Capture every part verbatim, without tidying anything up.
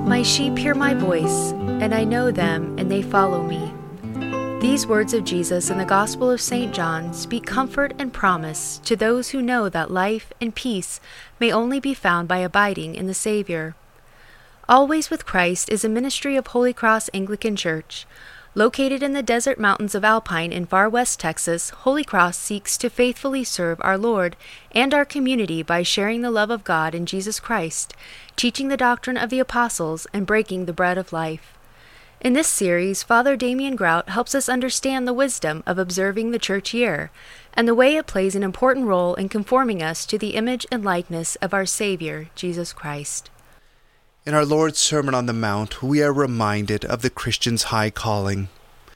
My sheep hear my voice, and I know them, and they follow me. These words of Jesus in the Gospel of Saint John speak comfort and promise to those who know that life and peace may only be found by abiding in the Savior. Always with Christ is a ministry of Holy Cross Anglican Church. Located in the desert mountains of Alpine in far west Texas, Holy Cross seeks to faithfully serve our Lord and our community by sharing the love of God in Jesus Christ, teaching the doctrine of the apostles, and breaking the bread of life. In this series, Father Damien Grout helps us understand the wisdom of observing the church year and the way it plays an important role in conforming us to the image and likeness of our Savior, Jesus Christ. In our Lord's Sermon on the Mount, we are reminded of the Christian's high calling.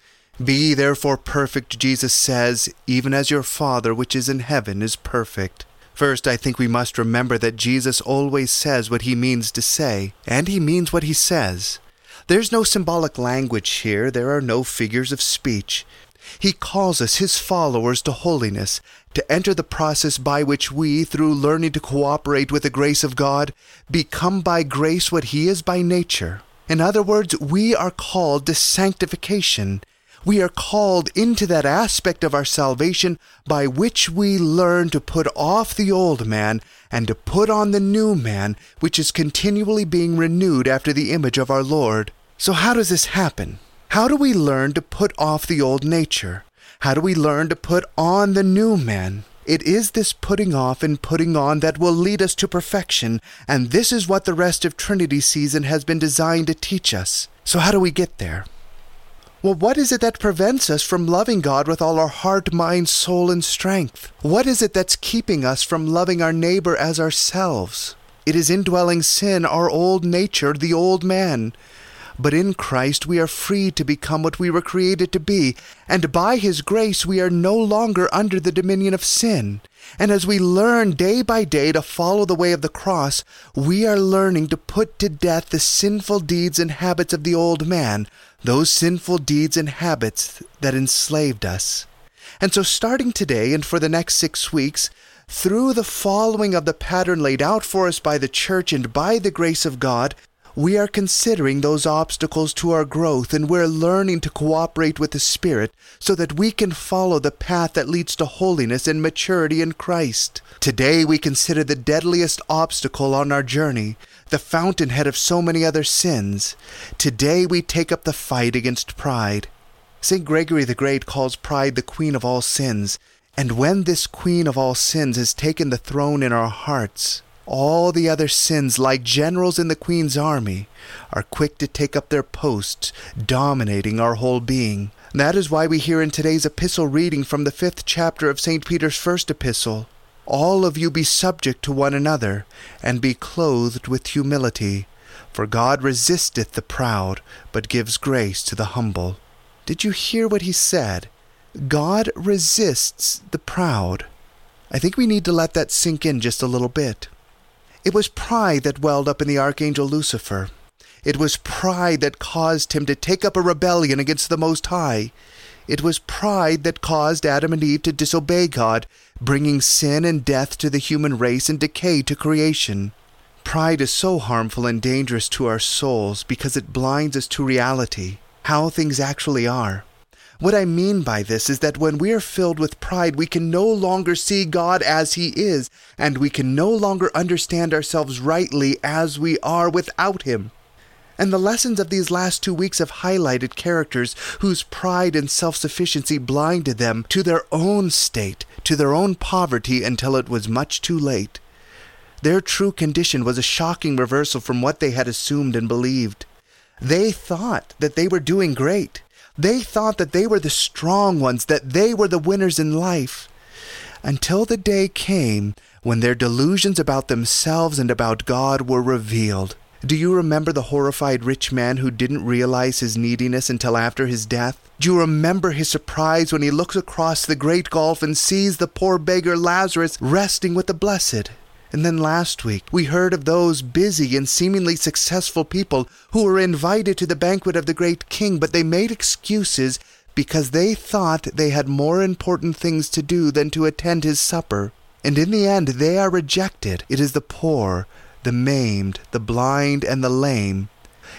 Be ye therefore perfect, Jesus says, even as your Father which is in heaven is perfect. First, I think we must remember that Jesus always says what he means to say, and he means what he says. There's no symbolic language here, there are no figures of speech. He calls us, his followers, to holiness, to enter the process by which we, through learning to cooperate with the grace of God, become by grace what he is by nature. In other words, we are called to sanctification. We are called into that aspect of our salvation by which we learn to put off the old man and to put on the new man, which is continually being renewed after the image of our Lord. So how does this happen? How do we learn to put off the old nature? How do we learn to put on the new man? It is this putting off and putting on that will lead us to perfection, and this is what the rest of Trinity season has been designed to teach us. So how do we get there? Well, what is it that prevents us from loving God with all our heart, mind, soul, and strength? What is it that's keeping us from loving our neighbor as ourselves? It is indwelling sin, our old nature, the old man. But in Christ we are free to become what we were created to be, and by his grace we are no longer under the dominion of sin. And as we learn day by day to follow the way of the cross, we are learning to put to death the sinful deeds and habits of the old man, those sinful deeds and habits that enslaved us. And so starting today and for the next six weeks, through the following of the pattern laid out for us by the Church and by the grace of God, we are considering those obstacles to our growth, and we're learning to cooperate with the Spirit so that we can follow the path that leads to holiness and maturity in Christ. Today we consider the deadliest obstacle on our journey, the fountainhead of so many other sins. Today we take up the fight against pride. Saint Gregory the Great calls pride the queen of all sins, and when this queen of all sins has taken the throne in our hearts, all the other sins, like generals in the Queen's army, are quick to take up their posts, dominating our whole being. That is why we hear in today's epistle reading from the fifth chapter of Saint Peter's first epistle, "All of you be subject to one another, and be clothed with humility, for God resisteth the proud, but gives grace to the humble." Did you hear what he said? God resists the proud. I think we need to let that sink in just a little bit. It was pride that welled up in the archangel Lucifer. It was pride that caused him to take up a rebellion against the Most High. It was pride that caused Adam and Eve to disobey God, bringing sin and death to the human race and decay to creation. Pride is so harmful and dangerous to our souls because it blinds us to reality, how things actually are. What I mean by this is that when we are filled with pride, we can no longer see God as he is, and we can no longer understand ourselves rightly as we are without him. And the lessons of these last two weeks have highlighted characters whose pride and self-sufficiency blinded them to their own state, to their own poverty, until it was much too late. Their true condition was a shocking reversal from what they had assumed and believed. They thought that they were doing great. They thought that they were the strong ones, that they were the winners in life, until the day came when their delusions about themselves and about God were revealed. Do you remember the horrified rich man who didn't realize his neediness until after his death? Do you remember his surprise when he looks across the great gulf and sees the poor beggar Lazarus resting with the blessed? And then last week, we heard of those busy and seemingly successful people who were invited to the banquet of the great king, but they made excuses because they thought they had more important things to do than to attend his supper. And in the end, they are rejected. It is the poor, the maimed, the blind, and the lame.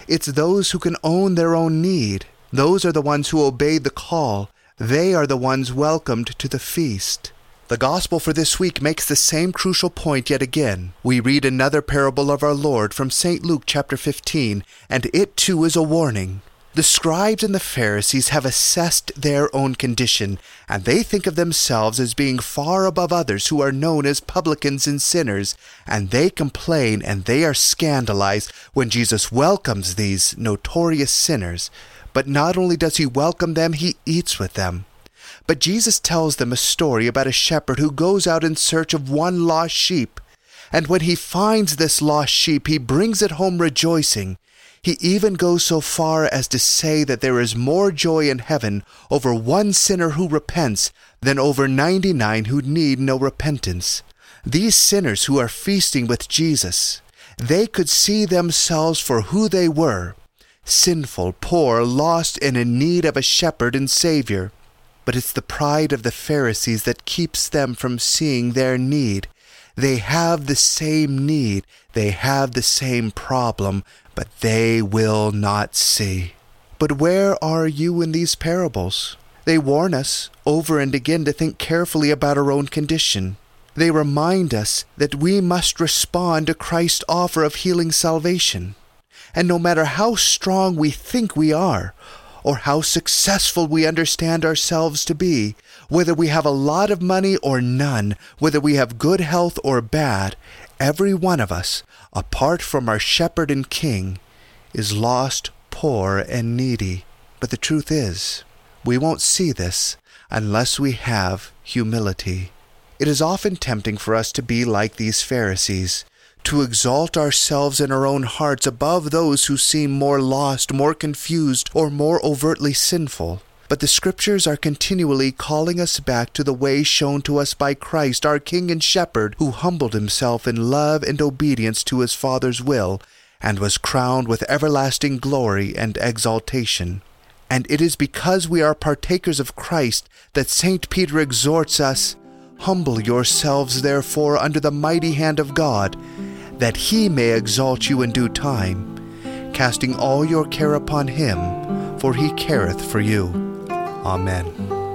It's those who can own their own need. Those are the ones who obeyed the call. They are the ones welcomed to the feast. The gospel for this week makes the same crucial point yet again. We read another parable of our Lord from Saint Luke chapter fifteen, and it too is a warning. The scribes and the Pharisees have assessed their own condition, and they think of themselves as being far above others who are known as publicans and sinners, and they complain and they are scandalized when Jesus welcomes these notorious sinners. But not only does he welcome them, he eats with them. But Jesus tells them a story about a shepherd who goes out in search of one lost sheep. And when he finds this lost sheep, he brings it home rejoicing. He even goes so far as to say that there is more joy in heaven over one sinner who repents than over ninety-nine who need no repentance. These sinners who are feasting with Jesus, they could see themselves for who they were, sinful, poor, lost, and in need of a shepherd and Savior. But it's the pride of the Pharisees that keeps them from seeing their need. They have the same need, they have the same problem, but they will not see. But where are you in these parables? They warn us over and again to think carefully about our own condition. They remind us that we must respond to Christ's offer of healing salvation. And no matter how strong we think we are, or how successful we understand ourselves to be, whether we have a lot of money or none, whether we have good health or bad, every one of us, apart from our shepherd and king, is lost, poor, and needy. But the truth is, we won't see this unless we have humility. It is often tempting for us to be like these Pharisees, to exalt ourselves in our own hearts above those who seem more lost, more confused, or more overtly sinful. But the Scriptures are continually calling us back to the way shown to us by Christ, our King and Shepherd, who humbled himself in love and obedience to his Father's will, and was crowned with everlasting glory and exaltation. And it is because we are partakers of Christ that Saint Peter exhorts us, "Humble yourselves therefore under the mighty hand of God, that he may exalt you in due time, casting all your care upon him, for he careth for you." Amen.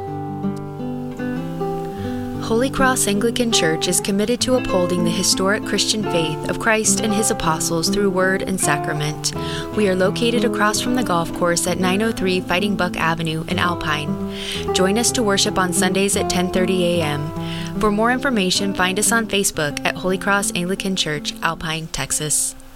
Holy Cross Anglican Church is committed to upholding the historic Christian faith of Christ and his apostles through word and sacrament. We are located across from the golf course at nine oh three Fighting Buck Avenue in Alpine. Join us to worship on Sundays at ten thirty a.m. For more information, find us on Facebook at Holy Cross Anglican Church, Alpine, Texas.